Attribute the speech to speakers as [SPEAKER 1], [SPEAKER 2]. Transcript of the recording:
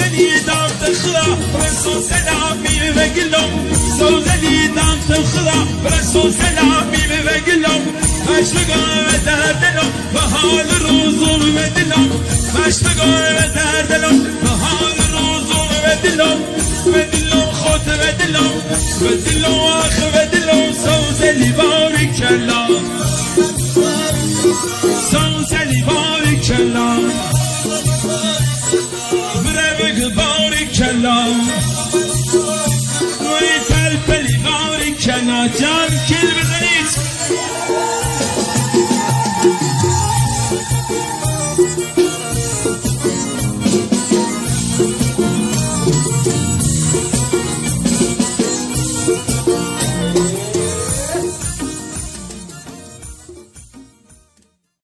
[SPEAKER 1] سوزلي دام تخرا رسول سلامي بقلهم سوزلي دام تخرا رسول سلامي بقلهم مشتاق دردلهم بحال روزم بدلهم مشتاق دردلهم بحال روزم بدلهم بدلهم خود بدلهم بدلهم آخ بدلهم سوزلي بارك الله سوزلي بارك الله بربك بارك الله ويفلفل بارك الله جان كل بزنيت